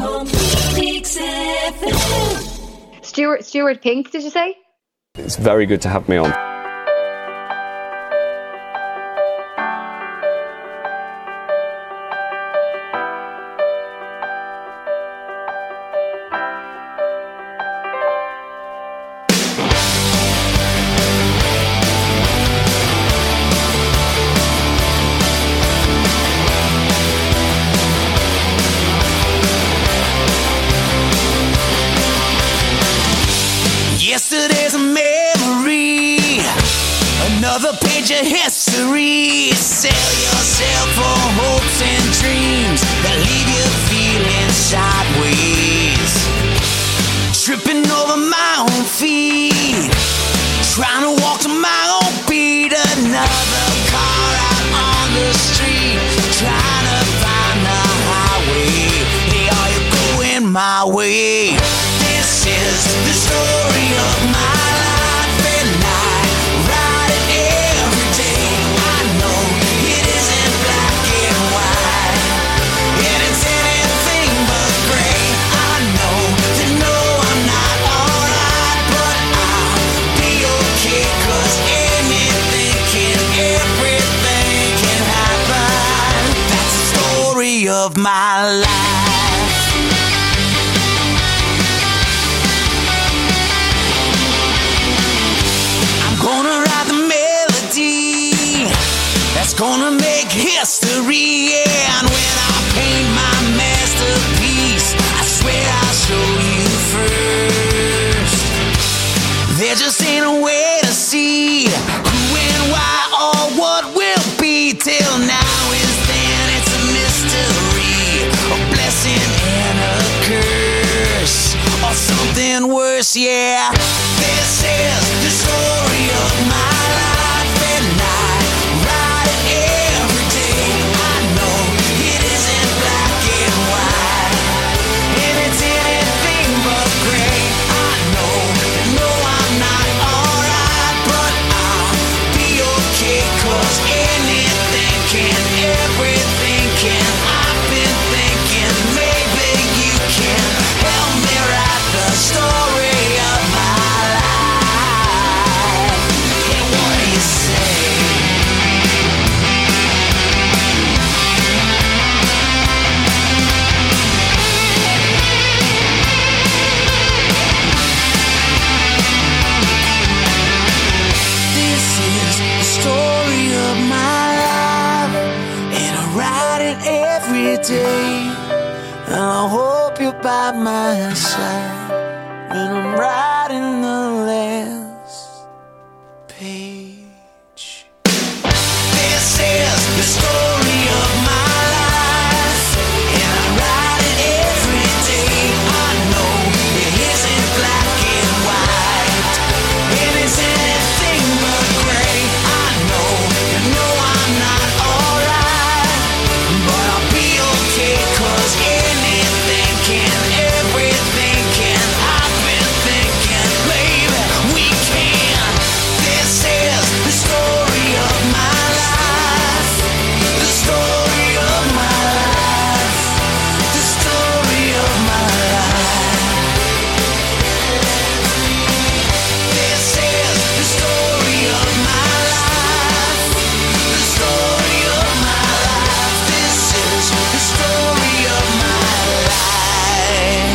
on Phoenix FM. Stuart Pink, did you say? It's very good to have me on. Yesterday's a memory, another page of history. Sell yourself for hopes and dreams that leave you feeling sideways. Tripping over my own feet, trying to walk to my own beat. Another car out on the street, trying to find the highway. Hey, are you going my way? This is the story of my life, and I ride it every day. I know it isn't black and white, and it's anything but gray. I know that no, I'm not alright, but I'll be okay, 'cause everything can happen. That's the story of my life. Gonna write the melody that's gonna make history, yeah. And when I paint my masterpiece, I swear I'll show you first. There just ain't a way to see who and why or what will be. Till now is then, it's a mystery, a blessing and a curse, or something worse, yeah. This is the story of my life, and I ride it every day. I know it isn't black and white, and it's anything but gray. I know that no, I'm not alright, but I'll be okay, 'cause anything can, everything can. I've been thinking maybe you can help me write the story of my life. And what do you say? This is the story of my life, and I write it every day. And I hope you're by my side when I'm writing the last page. This is the story of my life, and I write it every day. I know it isn't black and white, and it's anything but gray. I know that no, I'm not alright, but I'll be okay, 'cause anything can, everything can. I've been thinking maybe we can. This is the story of my life, the story of my life, the story of my life. This is the story of my life, the story of my life. This is the story of my life.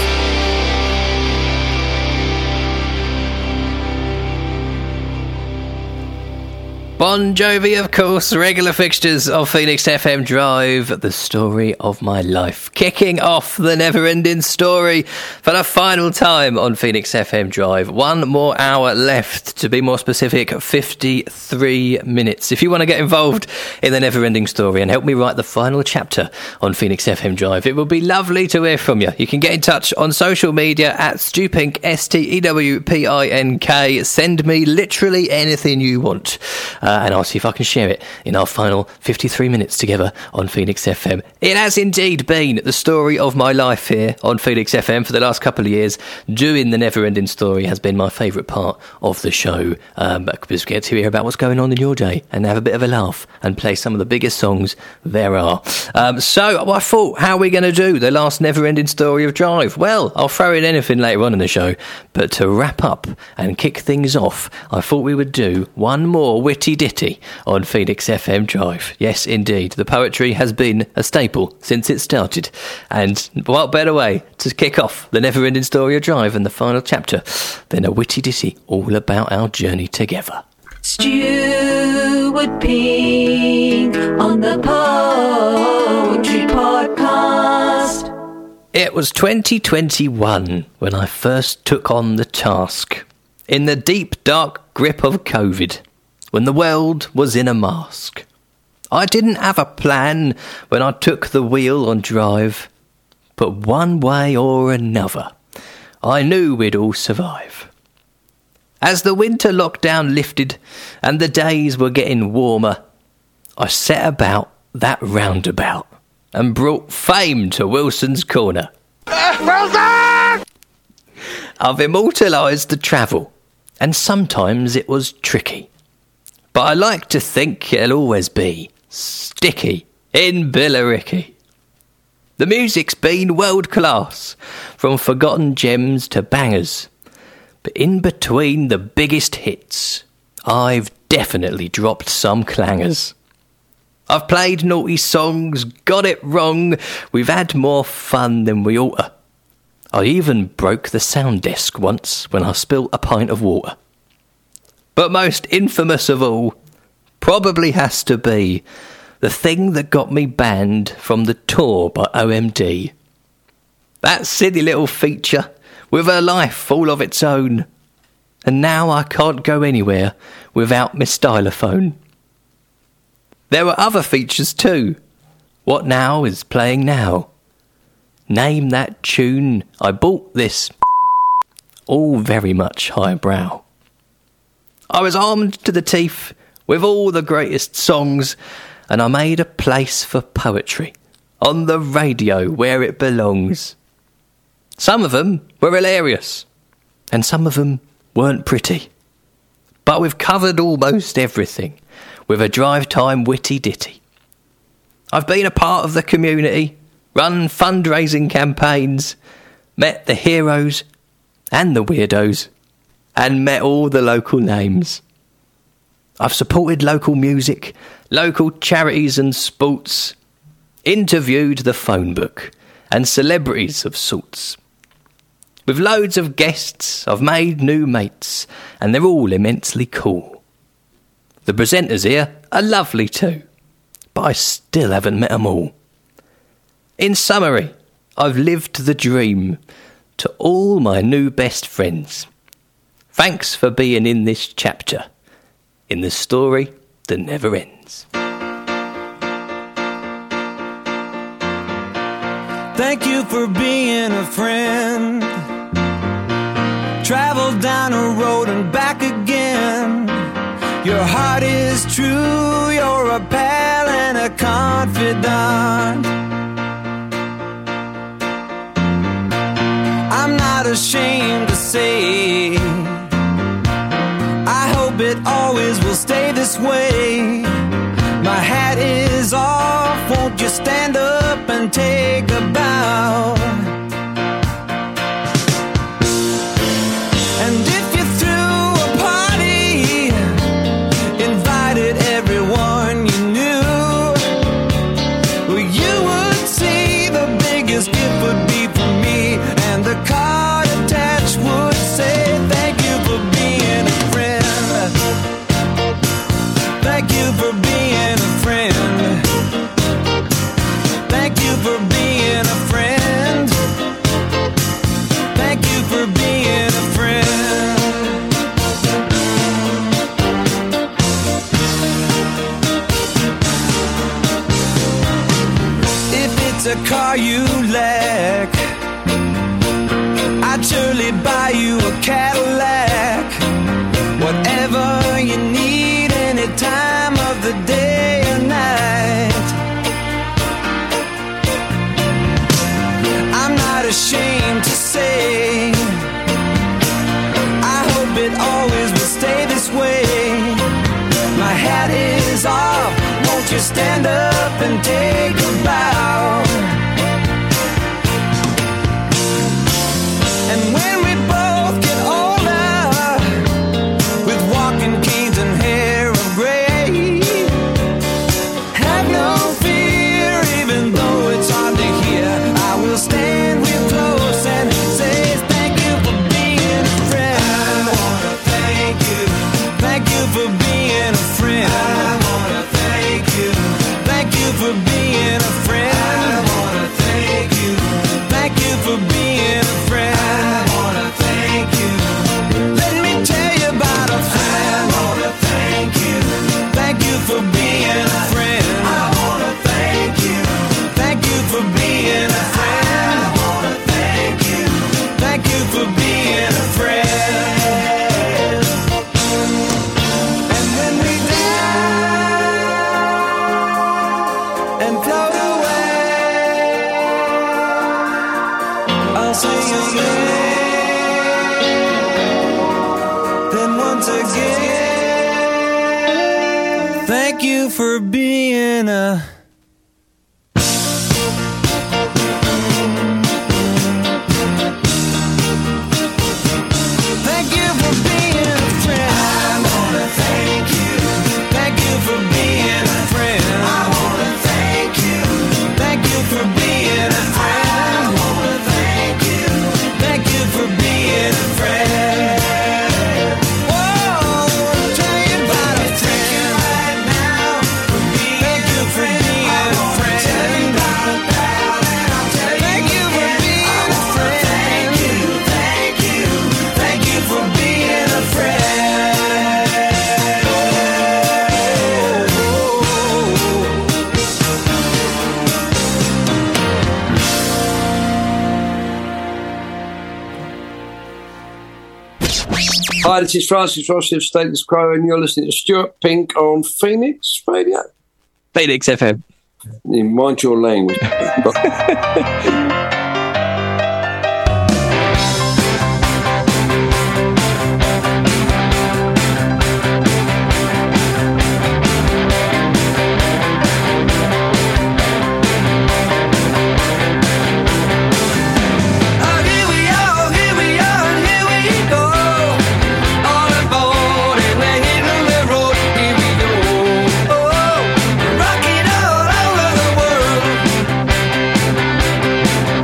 Bon Jovi, of course, regular fixtures of Phoenix FM Drive, the story of my life. Kicking off the never-ending story for the final time on Phoenix FM Drive. One more hour left, to be more specific, 53 minutes. If you want to get involved in the never-ending story and help me write the final chapter on Phoenix FM Drive, it would be lovely to hear from you. You can get in touch on social media at Stewpink, STEWPINK. Send me literally anything you want. and I'll see if I can share it in our final 53 minutes together on Phoenix FM. It has indeed been the story of my life here on Phoenix FM for the last couple of years. Doing the Never-Ending Story has been my favourite part of the show, because we get to hear about what's going on in your day and have a bit of a laugh and play some of the biggest songs there are. So I thought, how are we going to do the last Never-Ending Story of Drive? Well, I'll throw in anything later on in the show, but to wrap up and kick things off, I thought we would do one more witty ditty on Phoenix FM Drive. Yes, indeed, the poetry has been a staple since it started, and what better way to kick off the Never-Ending Story of Drive and the final chapter than a witty ditty all about our journey together. Stuart Pink on the Poetry Podcast. It was 2021 when I first took on the task, in the deep dark grip of COVID, when the world was in a mask. I didn't have a plan when I took the wheel on Drive, but one way or another, I knew we'd all survive. As the winter lockdown lifted and the days were getting warmer, I set about that roundabout and brought fame to Wilson's Corner. Wilson! I've immortalised the travel, and sometimes it was tricky. But I like to think it'll always be sticky in Billericay. The music's been world class, from forgotten gems to bangers. But in between the biggest hits, I've definitely dropped some clangers. I've played naughty songs, got it wrong, we've had more fun than we oughta. I even broke the sound desk once when I spilt a pint of water. But most infamous of all probably has to be the thing that got me banned from the tour by OMD. That silly little feature with a life all of its own. And now I can't go anywhere without my stylophone. There were other features too. What Now is playing now. Name that tune, I bought this. All very much highbrow. I was armed to the teeth with all the greatest songs, and I made a place for poetry on the radio where it belongs. Some of them were hilarious, and some of them weren't pretty. But we've covered almost everything with a drive time witty ditty. I've been a part of the community, run fundraising campaigns, met the heroes and the weirdos, and met all the local names. I've supported local music, local charities and sports, interviewed the phone book and celebrities of sorts. With loads of guests, I've made new mates, and they're all immensely cool. The presenters here are lovely too, but I still haven't met them all. In summary, I've lived the dream to all my new best friends. Thanks for being in this chapter, in the story that never ends. Thank you for being a friend. Travel down a road and back again. Your heart is true, you're a pal and a confidant. I'm not ashamed to say, I hope it always will stay this way. My hat is off, won't you stand up and take a bow? And if you threw a party, invited everyone you knew, well, you would see the biggest gift would be from me, and the card attached would say, thank you for being a friend. Thank you for being a friend. Thank you for being a friend. Thank you for being a friend. If it's a car you lack, I'd surely buy you a Cadillac. Whatever you need, anything time of the day or night. I'm not ashamed to say, I hope it always will stay this way. My hat is off, won't you stand up and take a bow? And when we both get older, with walking canes and hair of gray, have no fear, even though it's hard to hear, I will stand real close and say thank you for being a friend. I wanna thank you. Thank you for being a friend. I wanna thank you. Thank you for being a friend. I wanna thank you. Thank you for being a friend. I wanna thank you. Let me tell you about a friend. I wanna thank you. Thank you for being a friend. I wanna thank you. Thank you for being a friend. I wanna thank you. Thank you for being a friend. And when we die and float away, I'll sing again. Then once again, thank you for being a. Thank you for being a friend. I wanna thank you. Thank you for being a friend. I wanna thank you. Thank you for being a friend. I wanna thank you. Thank you for being a friend. Whoa, I'll tell you about a friend right now. Thank you for being a friend. Thank you for being a friend. Thank you, thank you, thank you for being a friend. Hi, this is Francis Rossi of Status Quo, and you're listening to Stuart Pink on Phoenix Radio. Phoenix FM. Mind your language. Oh, here we are, here we are, and here we go. All aboard and we're hitting the road. Here we go. Oh, we're rocking all over the world.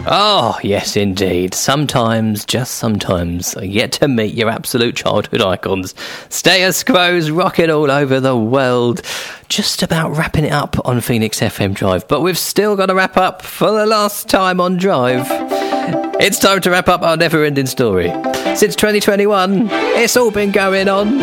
Oh, yes, indeed. Sometimes, just sometimes, I get to meet your absolute childhood icons. Status Quo's rocking all over the world. Just about wrapping it up on Phoenix FM Drive, but we've still got to wrap up for the last time on Drive. It's time to wrap up our never-ending story. Since 2021, it's all been going on.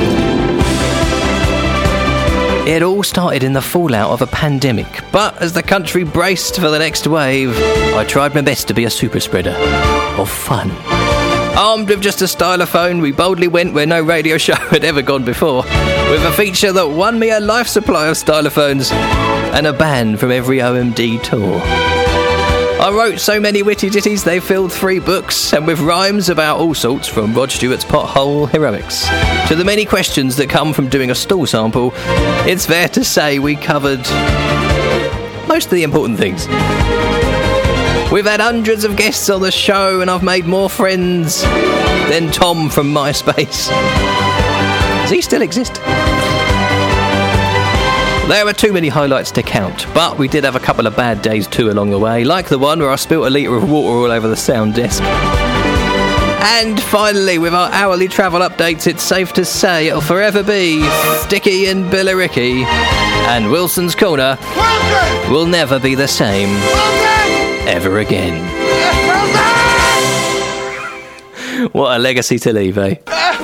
It all started in the fallout of a pandemic, but as the country braced for the next wave, I tried my best to be a super spreader of fun. Armed with just a stylophone, we boldly went where no radio show had ever gone before, with a feature that won me a life supply of stylophones and a ban from every OMD tour. I wrote so many witty ditties they filled 3 books, and with rhymes about all sorts, from Rod Stewart's pothole heroics to the many questions that come from doing a stool sample, it's fair to say we covered most of the important things. We've had hundreds of guests on the show, and I've made more friends than Tom from MySpace. Does he still exist? There are too many highlights to count, but we did have a couple of bad days too along the way, like the one where I spilt a litre of water all over the sound desk. And finally, with our hourly travel updates, it's safe to say it'll forever be Sticky and Billericay, and Wilson's Corner will never be the same ever again. What a legacy to leave, eh?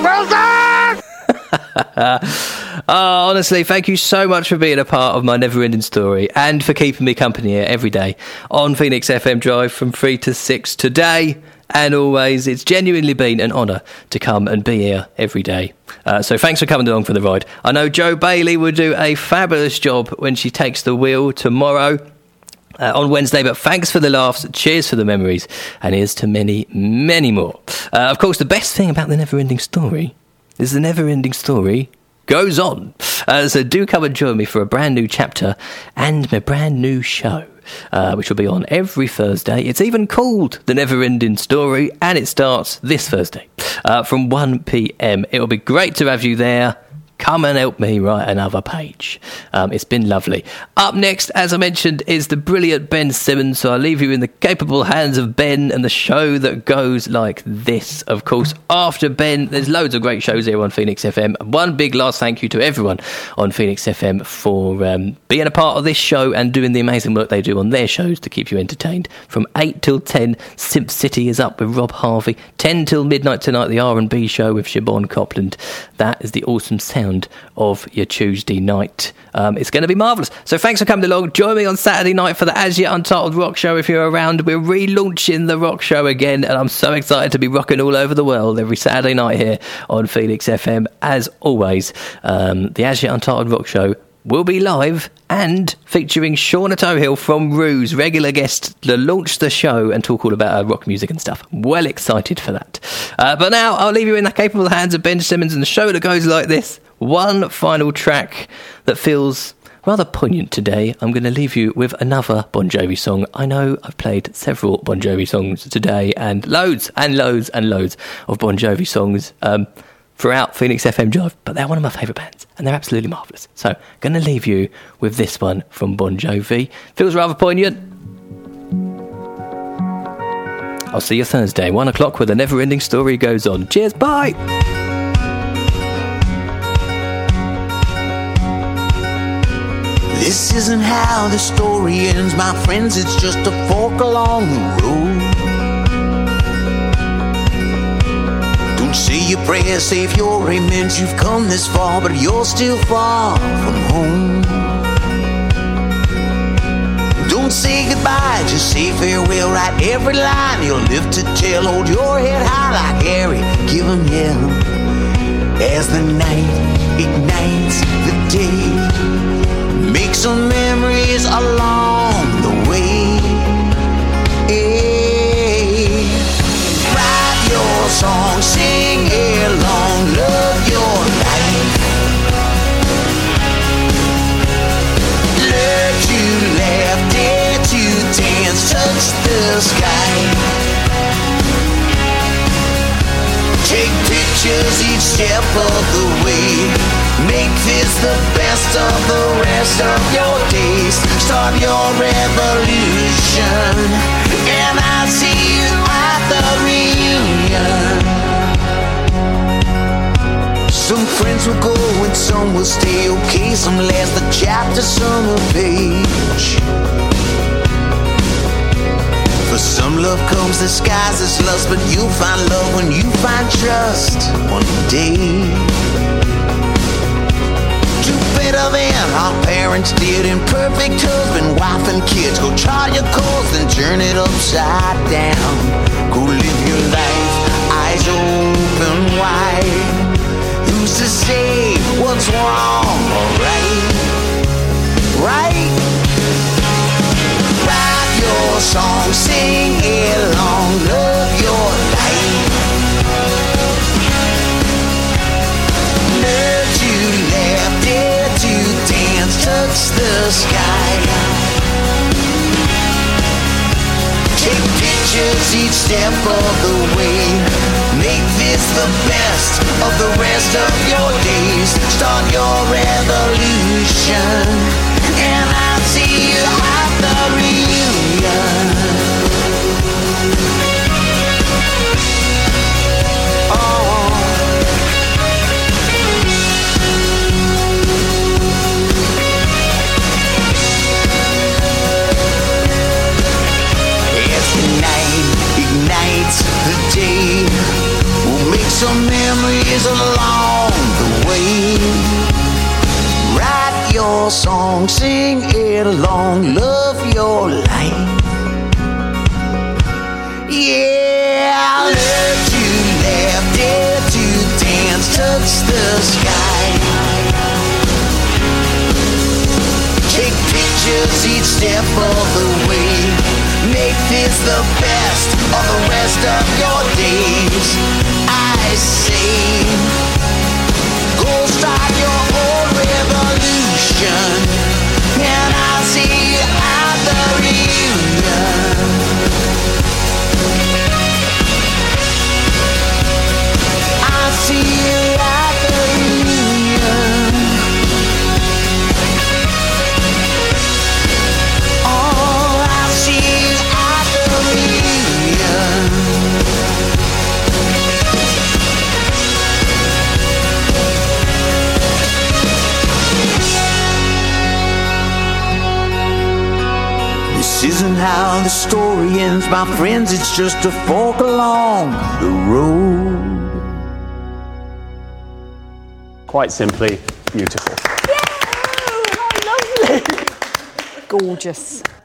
Honestly, thank you so much for being a part of my never-ending story and for keeping me company here every day on Phoenix FM Drive from 3 to 6 today and always. It's genuinely been an honour to come and be here every day. So thanks for coming along for the ride. I know Jo Bailey will do a fabulous job when she takes the wheel tomorrow on Wednesday, but thanks for the laughs, cheers for the memories, and here's to many, many more. Of course, the best thing about the never-ending story is the never-ending story goes on. So do come and join me for a brand new chapter and my brand new show, which will be on every Thursday. It's even called The Never-Ending Story, and it starts this Thursday from 1 p.m. It'll be great to have you there. Come and help me write another page. It's been lovely. Up next, as I mentioned, is the brilliant Ben Simmons, so I'll leave you in the capable hands of Ben and the show that goes like this. Of course, after Ben, there's loads of great shows here on Phoenix FM. One big last thank you to everyone on Phoenix FM for being a part of this show and doing the amazing work they do on their shows to keep you entertained. From 8 till 10, Simp City is up with Rob Harvey. 10 till midnight tonight, the R&B show with Siobhan Copland. That is the awesome sound of your Tuesday night. It's going to be marvellous. So thanks for coming along. Join me on Saturday night for the As Yet Untitled Rock Show if you're around. We're relaunching the rock show again, and I'm so excited to be rocking all over the world every Saturday night here on Phoenix FM. As always, the As Yet Untitled Rock Show will be live and featuring Shauna Tohill from Ruse, regular guest to launch the show and talk all about rock music and stuff. Well excited for that. But now I'll leave you in the capable hands of Ben Simmons and the show that goes like this. One final track that feels rather poignant today. I'm going to leave you with another Bon Jovi song. I know I've played several Bon Jovi songs today and loads and loads and loads of Bon Jovi songs throughout Phoenix FM Drive, but they're one of my favourite bands and they're absolutely marvellous. So I'm going to leave you with this one from Bon Jovi. Feels rather poignant. I'll see you Thursday, 1 o'clock, where the never-ending story goes on. Cheers, bye! This isn't how the story ends, my friends, it's just a fork along the road. Don't say your prayers, save your amens, you've come this far, but you're still far from home. Don't say goodbye, just say farewell, write every line you'll live to tell, hold your head high like Harry, give 'em hell. As the night ignites the day, make some memories along the way. Hey. Write your song, sing along, love your life. Learn to laugh, dare to dance, touch the sky. Take pictures each step of the way. Make this the best of the rest of your days. Start your revolution, and I see friends will go and some will stay. Okay, some last the chapter, some a page. For some love comes disguised as lust, but you'll find love when you find trust one day. Do better than our parents did. Imperfect husband, wife and kids. Go try your cause, then turn it upside down. Go live your life, eyes open wide. Who's to say what's wrong or right? Right? Write your song, sing along, love your life. Learn to laugh, dare to dance, touch the sky. Take pictures each step of the way. Make this the best of the rest of your days. Start your revolution, and I'll see you at the reunion. Ignites the day. We'll make some memories along the way. Write your song, sing it along, love your life. Yeah, learn to laugh, dare to dance, touch the sky. Take pictures each step of the way. Make this the best of the rest of your days. I say, go start your own revolution, and I'll see you at the reunion. I'll see you at the reunion. Oh, I'll see you. This isn't how the story ends, my friends, it's just a fork along the road. Quite simply, beautiful. Yeah, oh, lovely. Gorgeous.